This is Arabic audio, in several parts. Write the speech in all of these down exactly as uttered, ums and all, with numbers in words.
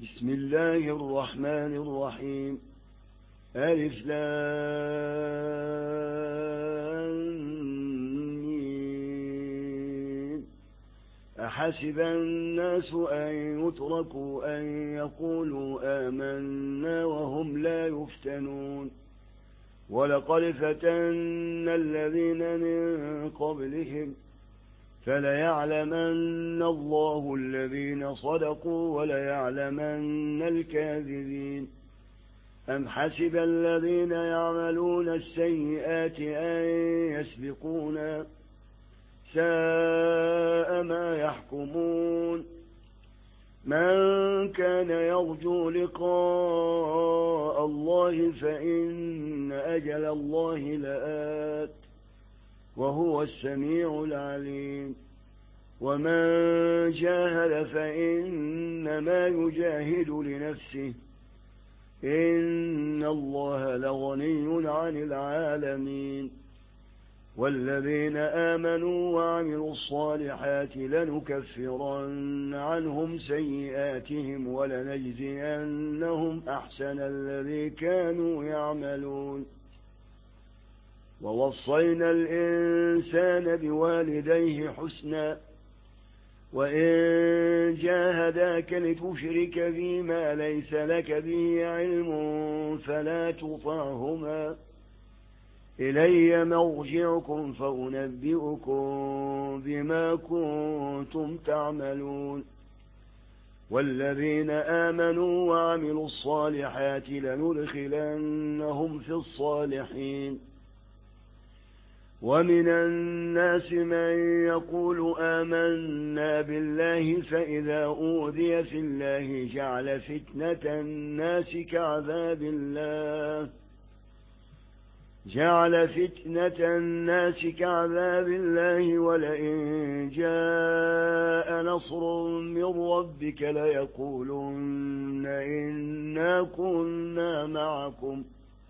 بسم الله الرحمن الرحيم. ألف لام ميم. أحسب الناس أن يتركوا أن يقولوا آمنا وهم لا يفتنون. ولقد فتنا الذين من قبلهم فليعلمن الله الذين صدقوا وليعلمن الكاذبين. أم حسب الذين يعملون السيئات أن يسبقونا ساء ما يحكمون. من كان يرجو لقاء الله فإن أجل الله لآت وهو السميع العليم. ومن جاهد فإنما يجاهد لنفسه إن الله لغني عن العالمين. والذين آمنوا وعملوا الصالحات لنكفرن عنهم سيئاتهم ولنجزينهم أحسن الذي كانوا يعملون. ووصينا الإنسان بوالديه حسنا وإن جاهداك لتشرك بما ليس لك به علم فلا تطعهما إلي مرجعكم فأنبئكم بما كنتم تعملون. والذين آمنوا وعملوا الصالحات لندخلنهم في الصالحين. ومن الناس من يقول آمنا بالله فإذا أوذي في الله جعل فتنة الناس كعذاب الله جعل فتنة الناس كعذاب الله ولئن جاء نصر من ربك ليقولن إنا كنا معكم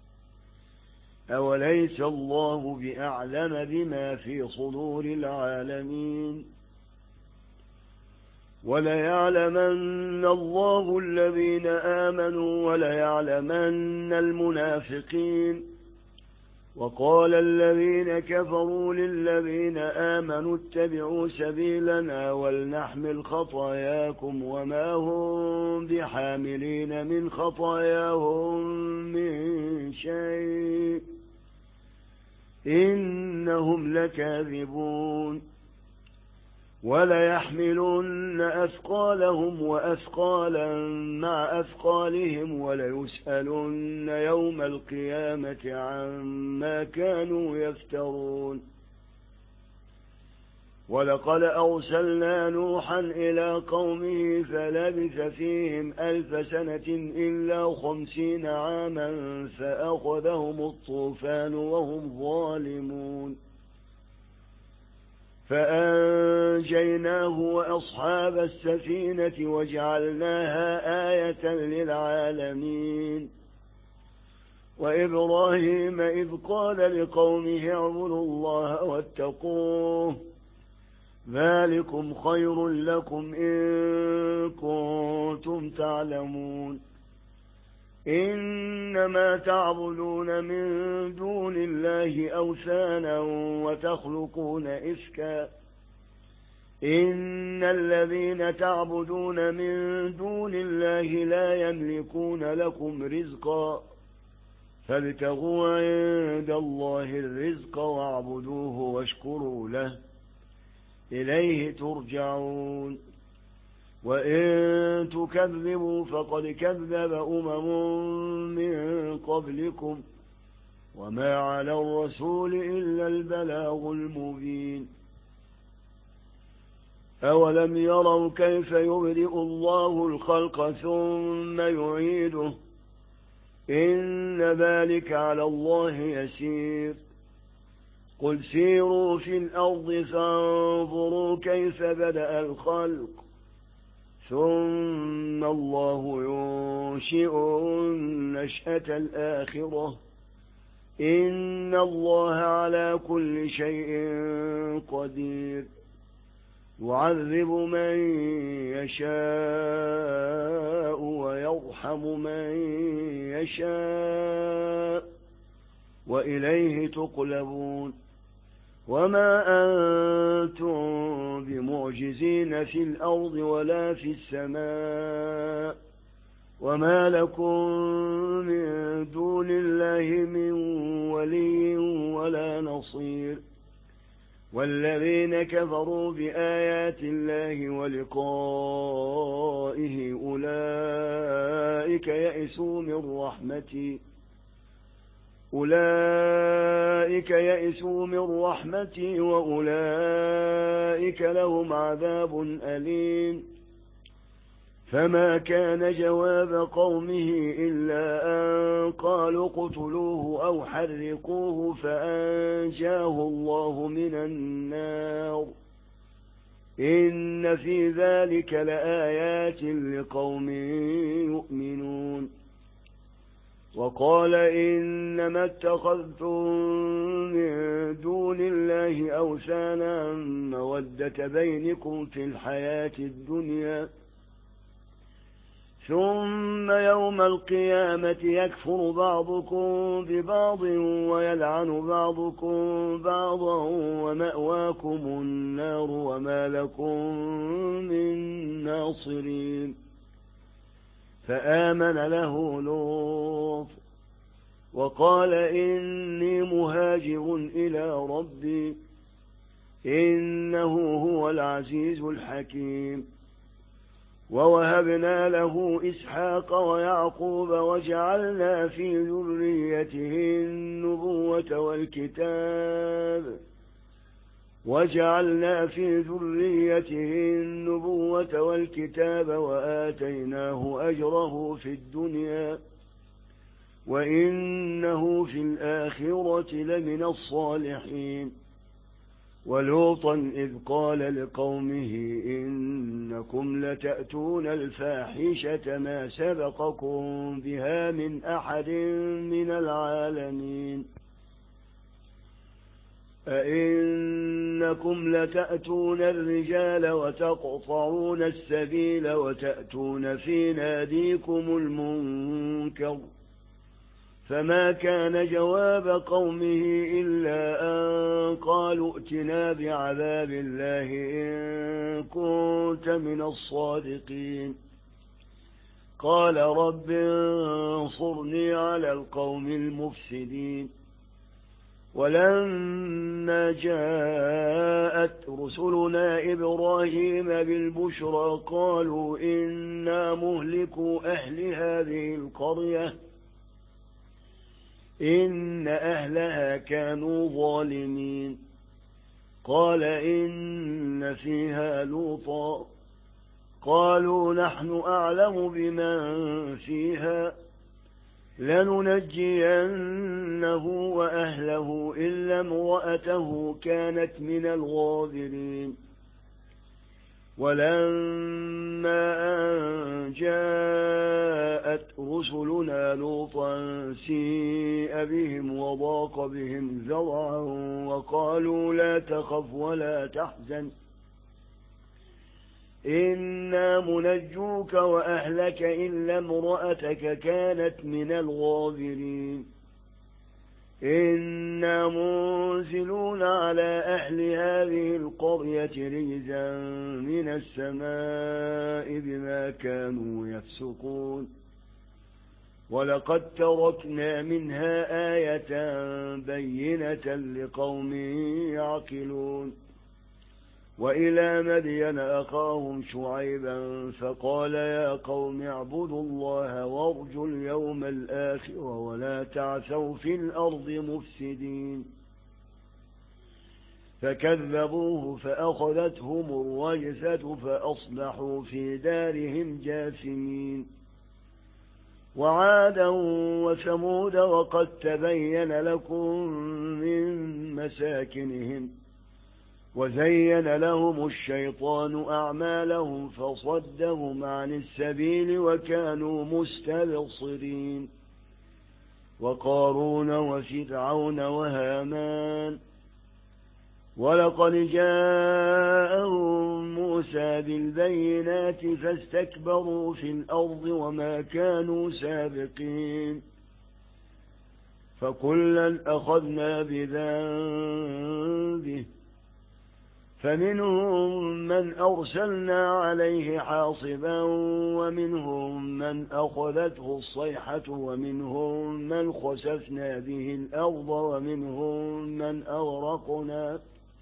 أوليس الله بأعلم بما في صدور العالمين. وليعلمن الله الذين آمنوا وليعلمن المنافقين. وقال الذين كفروا للذين آمنوا اتبعوا سبيلنا ولنحمل خطاياكم وما هم بحاملين من خطاياهم من شيء إنهم لكاذبون. وليحملن أثقالهم وأثقالا مع أثقالهم وليسألن يوم القيامة عما كانوا يفترون. ولقد أرسلنا نوحا إلى قومه فلبث فيهم ألف سنة إلا خمسين عاما فأخذهم الطوفان وهم ظالمون فأنجيناه وأصحاب السفينة وجعلناها آية للعالمين. وإبراهيم إذ قال لقومه اعبدوا الله واتقوه ذلكم خير لكم إن كنتم تعلمون. إنما تعبدون من دون الله أوثانا وتخلقون إفكا إن الذين تعبدون من دون الله لا يملكون لكم رزقا فابتغوا عند الله الرزق واعبدوه واشكروا له إليه ترجعون. وإن تكذبوا فقد كذب أمم من قبلكم وما على الرسول إلا البلاغ المبين. أولم يروا كيف يبدئ الله الخلق ثم يعيده إن ذلك على الله يسير. قل سيروا في الأرض فانظروا كيف بدأ الخلق ثم الله ينشئ النشأة الآخرة إن الله على كل شيء قدير. يعذب من يشاء يرحم من يشاء وإليه تقلبون وما أنتم بمعجزين في الأرض ولا في السماء وما لكم من دون الله من ولي ولا نصير والذين كفروا بآيات الله ولقائه أولئك يئسوا من رحمتي أولئك يئسوا من رحمتي وأولئك لهم عذاب أليم فما كان جواب قومه إلا أن قالوا اقتلوه أو حرقوه فأنجاه الله من النار إن في ذلك لآيات لقوم يؤمنون وقال إنما اتخذتم من دون الله أوثانا مودة بينكم في الحياة الدنيا ثم يوم القيامة يكفر بعضكم ببعض ويلعن بعضكم بعضا ومأواكم النار وما لكم من ناصرين فآمن له لوط وقال إني مهاجر إلى ربي إنه هو العزيز الحكيم ووهبنا له إسحاق ويعقوب وجعلنا في ذريته النبوة والكتاب وجعلنا في ذريته النبوة والكتاب وآتيناه أجره في الدنيا وإنه في الآخرة لمن الصالحين ولوطا إذ قال لقومه إنكم لتأتون الفاحشة ما سبقكم بها من أحد من العالمين أئنكم لتأتون الرجال وتقطعون السبيل وتأتون في ناديكم المنكر فما كان جواب قومه إلا أن قالوا ائتنا بعذاب الله إن كنت من الصادقين قال رب انصرني على القوم المفسدين ولما جاءت رسلنا إبراهيم بالبشرى قالوا إنا مهلكوا أهل هذه القرية إن أهلها كانوا ظالمين قال إن فيها لوطا قالوا نحن أعلم بمن فيها لننجينه وأهله إلا امرأته كانت من الغابرين ولما أن جاءت رسلنا لوطا سيء بهم وضاق بهم ذرعا وقالوا لا تخف ولا تحزن إنا منجوك وأهلك إلا امرأتك كانت من الغابرين إنا منزلون على أهل هذه القرية رجزا من السماء بما كانوا يفسقون ولقد تركنا منها آية بينة لقوم يعقلون وإلى مدين أخاهم شعيبا فقال يا قوم اعبدوا الله وارجوا اليوم الآخر ولا تعثوا في الأرض مفسدين فكذبوه فأخذتهم الرجفة فأصبحوا في دارهم جاثمين وعادا وثمود وقد تبين لكم من مساكنهم وزين لهم الشيطان أعمالهم فصدهم عن السبيل وكانوا مستبصرين وقارون وفرعون وهامان ولقد جاءهم موسى بالبينات فاستكبروا في الأرض وما كانوا سابقين فكلا أخذنا بذنبه فمنهم من أرسلنا عليه حاصبا ومنهم من أخذته الصيحة ومنهم من خسفنا به الأرض ومنهم من أغرقنا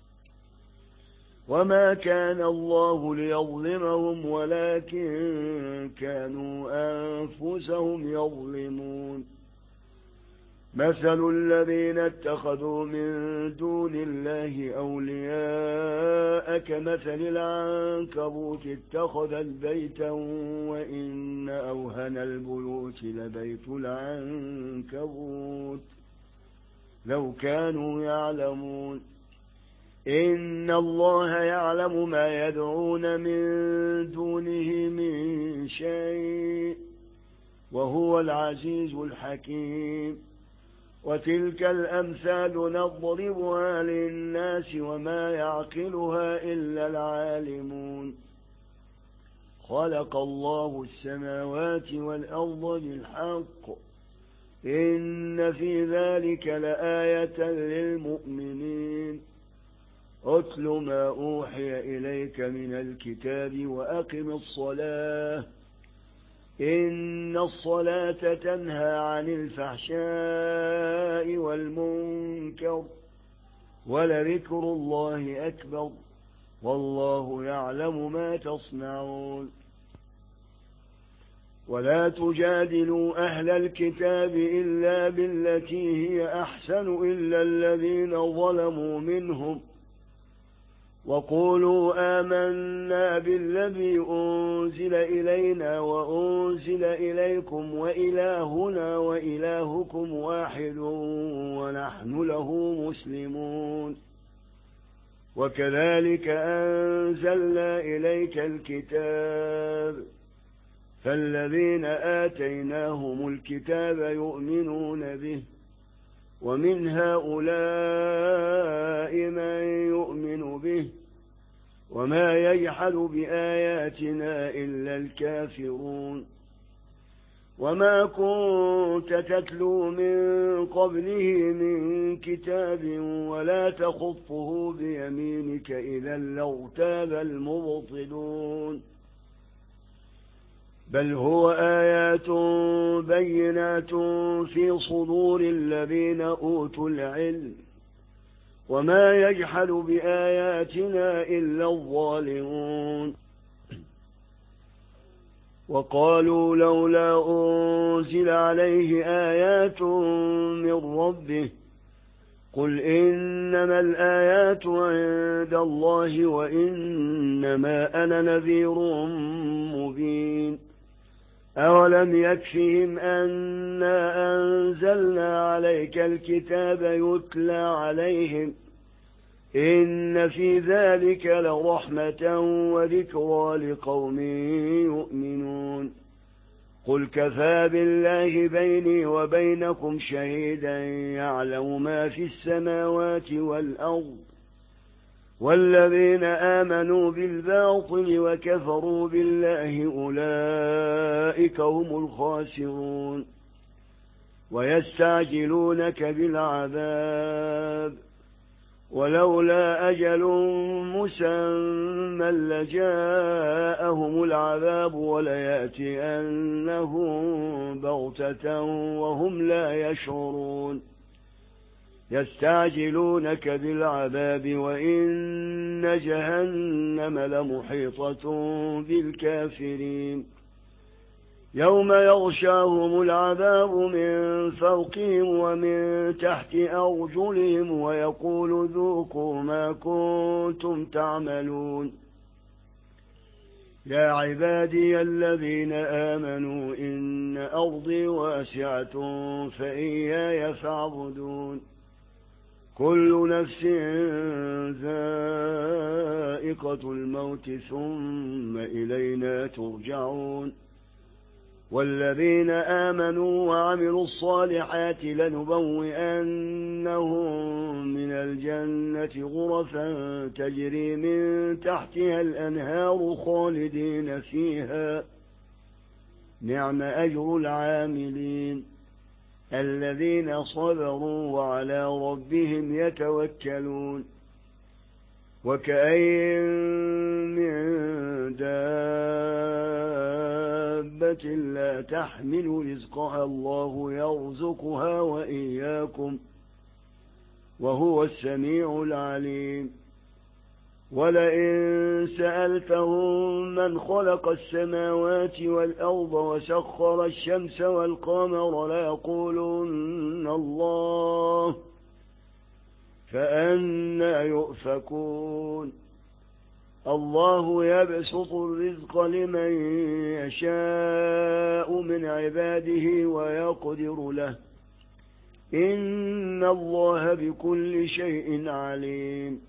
وما كان الله ليظلمهم ولكن كانوا أنفسهم يظلمون مثل الذين اتخذوا من دون الله أولياء كمثل العنكبوت اتخذت بيتا وإن أوهن البيوت لبيت العنكبوت لو كانوا يعلمون إن الله يعلم ما يدعون من دونه من شيء وهو العزيز الحكيم وتلك الأمثال نضربها للناس وما يعقلها إلا العالمون خلق الله السماوات والأرض بالحق إن في ذلك لآية للمؤمنين أتل ما أوحي إليك من الكتاب وأقم الصلاة إن الصلاة تنهى عن الفحشاء والمنكر ولذكر الله أكبر والله يعلم ما تصنعون ولا تجادلوا أهل الكتاب إلا بالتي هي أحسن إلا الذين ظلموا منهم وقولوا آمنا بالذي أنزل إلينا وأنزل إليكم وإلهنا وإلهكم واحد ونحن له مسلمون وكذلك أنزلنا إليك الكتاب فالذين آتيناهم الكتاب يؤمنون به ومن هؤلاء من يؤمن به وما يجحد بآياتنا إلا الكافرون وما كنت تتلو من قبله من كتاب ولا تخطه بيمينك إذا لارتاب المبطلون بل هو آيات بينات في صدور الذين أوتوا العلم وما يجحد بآياتنا إلا الظالمون وقالوا لولا أنزل عليه آيات من ربه قل إنما الآيات عند الله وإنما أنا نذير مبين أولم يكفهم أنا أنزلنا عليك الكتاب يتلى عليهم إن في ذلك لرحمة وذكرى لقوم يؤمنون قل كفى بالله بيني وبينكم شهيدا يعلم ما في السماوات والأرض والذين آمنوا بالباطل وكفروا بالله أولئك هم الخاسرون ويستعجلونك بالعذاب ولولا أجل مسمى لجاءهم العذاب وليأتينهم بغتة وهم لا يشعرون يستعجلونك بالعذاب وإن جهنم لمحيطة بالكافرين يوم يغشاهم العذاب من فوقهم ومن تحت أرجلهم ويقول ذوقوا ما كنتم تعملون يا عبادي الذين آمنوا إن أرضي واسعة فإياي فاعبدون كل نفس ذائقة الموت ثم إلينا ترجعون والذين آمنوا وعملوا الصالحات لنبوئنهم من الجنة غرفا تجري من تحتها الأنهار خالدين فيها نعم أجر العاملين الذين صبروا وعلى ربهم يتوكلون وكأين من دابة لا تحمل رزقها الله يرزقها وإياكم وهو السميع العليم ولئن سألتهم من خلق السماوات والأرض وسخر الشمس والقمر ليقولن الله فأنى يؤفكون الله يبسط الرزق لمن يشاء من عباده ويقدر له إن الله بكل شيء عليم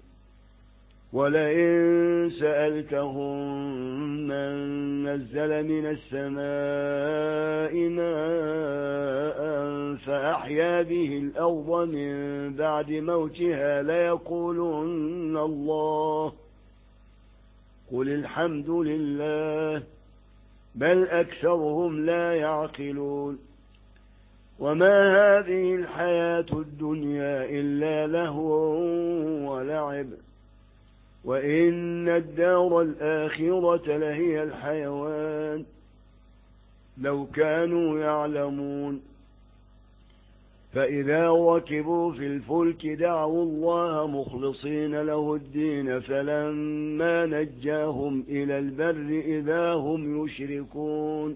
ولئن سألتهم من نزل من السماء ماء فأحيا به الأرض من بعد موتها ليقولن الله قل الحمد لله بل أكثرهم لا يعقلون وما هذه الحياة الدنيا إلا لهو ولعب وإن الدار الآخرة لهي الحيوان لو كانوا يعلمون فإذا ركبوا في الفلك دعوا الله مخلصين له الدين فلما نجاهم إلى البر إذا هم يشركون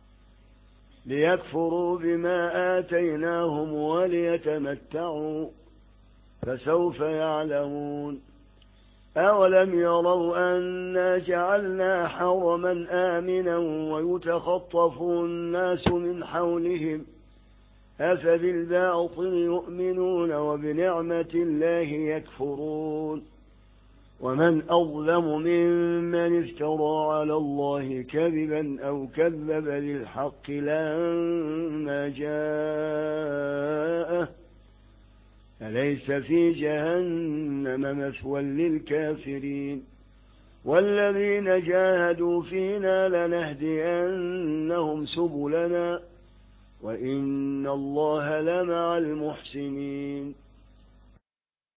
ليكفروا بما آتيناهم وليتمتعوا فسوف يعلمون أولم يروا أنا جعلنا حرما آمنا ويتخطف الناس من حولهم أفبالباطل يؤمنون وبنعمة الله يكفرون ومن أظلم ممن افترى على الله كذبا أو كذب بالحق لما جاءه أليس في جهنم مثوى للكافرين والذين جاهدوا فينا لنهدينهم سبلنا وإن الله لمع المحسنين